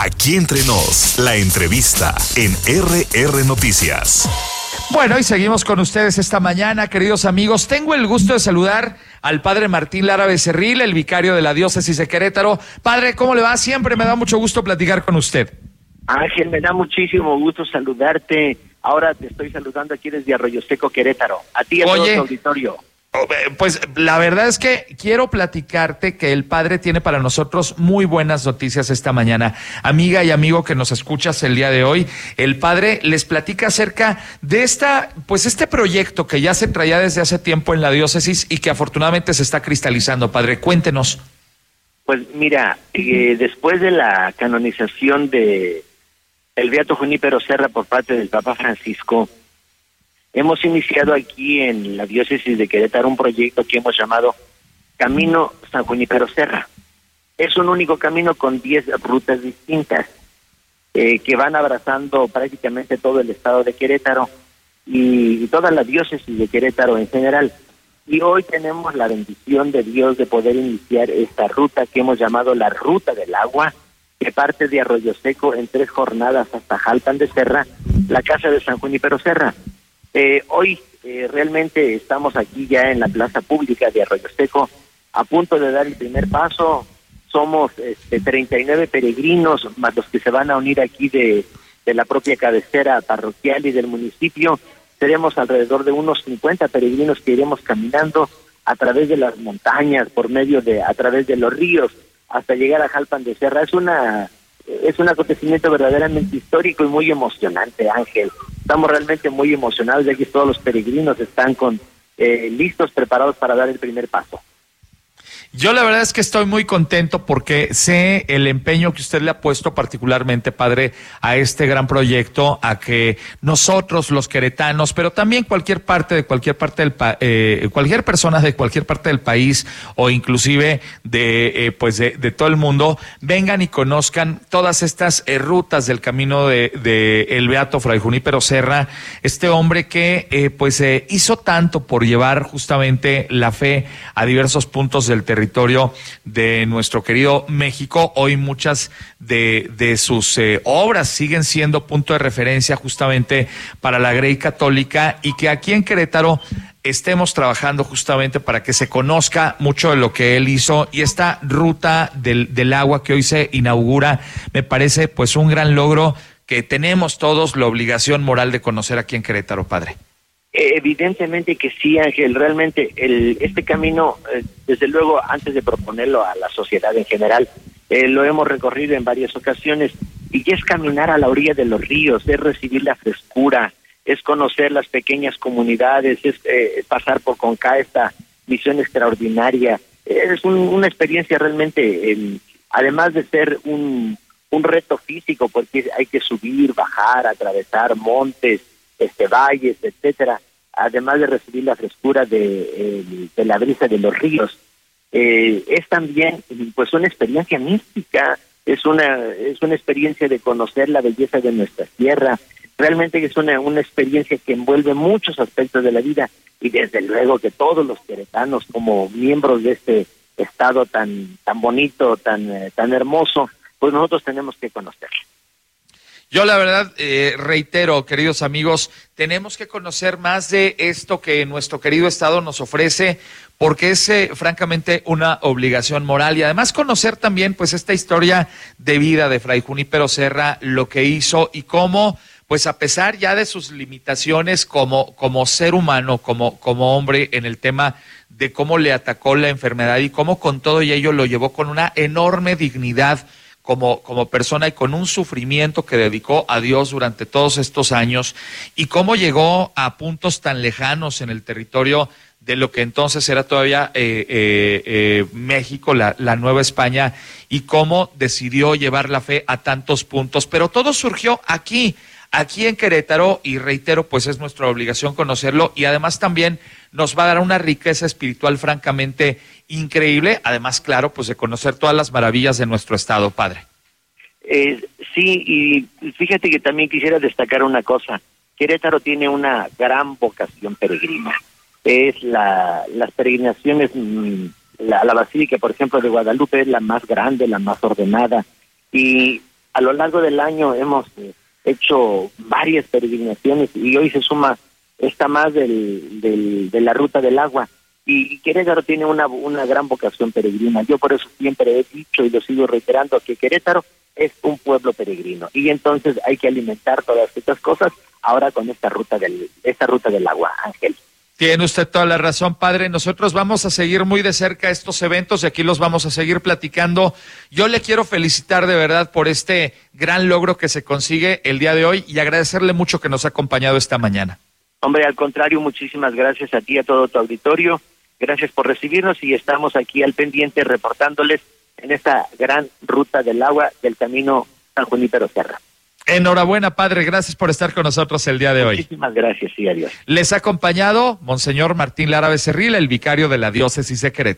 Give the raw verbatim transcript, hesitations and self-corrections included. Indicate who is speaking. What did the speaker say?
Speaker 1: Aquí Entre Nos, la entrevista en R R Noticias.
Speaker 2: Bueno, y seguimos con ustedes esta mañana, queridos amigos. Tengo el gusto de saludar al padre Martín Lara Becerril, el vicario de la diócesis de Querétaro. Padre, ¿cómo le va? Siempre me da mucho gusto platicar con usted.
Speaker 3: Ángel, me da muchísimo gusto saludarte. Ahora te estoy saludando aquí desde Arroyo Seco, Querétaro. A ti y a todo tu auditorio.
Speaker 2: Pues la verdad es que quiero platicarte que el padre tiene para nosotros muy buenas noticias esta mañana. Amiga y amigo que nos escuchas el día de hoy, el padre les platica acerca de esta, pues este proyecto que ya se traía desde hace tiempo en la diócesis y que afortunadamente se está cristalizando. Padre, cuéntenos.
Speaker 3: Pues mira, eh, después de la canonización de el Beato Junípero Serra por parte del Papa Francisco, hemos iniciado aquí en la diócesis de Querétaro un proyecto que hemos llamado Camino San Junípero Serra. Es un único camino con diez rutas distintas eh, que van abrazando prácticamente todo el estado de Querétaro y, y toda la diócesis de Querétaro en general. Y hoy tenemos la bendición de Dios de poder iniciar esta ruta que hemos llamado la Ruta del Agua, que parte de Arroyo Seco en tres jornadas hasta Jalpan de Serra, la casa de San Junípero Serra. Eh, hoy eh, realmente estamos aquí ya en la plaza pública de Arroyo Seco, a punto de dar el primer paso. Somos este, treinta y nueve peregrinos, más los que se van a unir aquí de, de la propia cabecera parroquial y del municipio. Seremos alrededor de unos cincuenta peregrinos que iremos caminando a través de las montañas, por medio de, a través de los ríos, hasta llegar a Jalpan de Serra. Es una... Es un acontecimiento verdaderamente histórico y muy emocionante, Ángel. Estamos realmente muy emocionados, ya que todos los peregrinos están con eh, listos, preparados para dar el primer paso.
Speaker 2: Yo la verdad es que estoy muy contento porque sé el empeño que usted le ha puesto particularmente, padre, a este gran proyecto, a que nosotros los queretanos, pero también cualquier parte de cualquier parte del pa eh, cualquier persona de cualquier parte del país o inclusive de eh, pues de, de todo el mundo vengan y conozcan todas estas eh, rutas del camino de, de el Beato Fray Junípero Serra, este hombre que eh, pues eh, hizo tanto por llevar justamente la fe a diversos puntos del territorio territorio de nuestro querido México. Hoy muchas de, de sus eh, obras siguen siendo punto de referencia justamente para la Grey Católica, y que aquí en Querétaro estemos trabajando justamente para que se conozca mucho de lo que él hizo. Y esta ruta del, del agua que hoy se inaugura me parece pues un gran logro que tenemos todos la obligación moral de conocer aquí en Querétaro, padre.
Speaker 3: Evidentemente que sí, Ángel. Realmente el, este camino, eh, desde luego, antes de proponerlo a la sociedad en general, eh, lo hemos recorrido en varias ocasiones, y es caminar a la orilla de los ríos, es recibir la frescura, es conocer las pequeñas comunidades, es eh, pasar por Conca, esta misión extraordinaria. Es un, una experiencia realmente, eh, además de ser un, un reto físico, porque hay que subir, bajar, atravesar montes, este valles, etcétera, además de recibir la frescura de, eh, de la brisa de los ríos. Eh, es también pues una experiencia mística, es una es una experiencia de conocer la belleza de nuestra tierra. Realmente es una, una experiencia que envuelve muchos aspectos de la vida, y desde luego que todos los queretanos, como miembros de este estado tan tan bonito, tan, eh, tan hermoso, pues nosotros tenemos que conocerlo.
Speaker 2: Yo la verdad eh, reitero, queridos amigos, tenemos que conocer más de esto que nuestro querido estado nos ofrece, porque es eh, francamente una obligación moral, y además conocer también pues esta historia de vida de Fray Junípero Serra, lo que hizo y cómo, pues a pesar ya de sus limitaciones como, como ser humano, como, como hombre, en el tema de cómo le atacó la enfermedad y cómo con todo y ello lo llevó con una enorme dignidad como, como persona y con un sufrimiento que dedicó a Dios durante todos estos años, y cómo llegó a puntos tan lejanos en el territorio de lo que entonces era todavía eh, eh, eh, México, la, la Nueva España, y cómo decidió llevar la fe a tantos puntos. Pero todo surgió aquí, aquí en Querétaro, y reitero, pues es nuestra obligación conocerlo, y además también nos va a dar una riqueza espiritual francamente increíble, además, claro, pues de conocer todas las maravillas de nuestro estado, padre.
Speaker 3: Eh, sí, y fíjate que también quisiera destacar una cosa. Querétaro tiene una gran vocación peregrina. Es la las peregrinaciones, la, la Basílica, por ejemplo, de Guadalupe es la más grande, la más ordenada, y a lo largo del año hemos eh, hecho varias peregrinaciones y hoy se suma esta más del, del, de la Ruta del Agua. Y, y Querétaro tiene una, una gran vocación peregrina. Yo por eso siempre he dicho y lo sigo reiterando que Querétaro es un pueblo peregrino. Y entonces hay que alimentar todas estas cosas ahora con esta ruta del, esta ruta del agua, Ángel.
Speaker 2: Tiene usted toda la razón, padre. Nosotros vamos a seguir muy de cerca estos eventos y aquí los vamos a seguir platicando. Yo le quiero felicitar de verdad por este gran logro que se consigue el día de hoy y agradecerle mucho que nos ha acompañado esta mañana.
Speaker 3: Hombre, al contrario, muchísimas gracias a ti y a todo tu auditorio. Gracias por recibirnos y estamos aquí al pendiente reportándoles en esta gran ruta del agua del camino San Junípero Serra.
Speaker 2: Enhorabuena, padre, gracias por estar con nosotros el día de hoy.
Speaker 3: Muchísimas gracias y adiós.
Speaker 2: Les ha acompañado Monseñor Martín Lara Becerril, el vicario de la diócesis de Querétaro.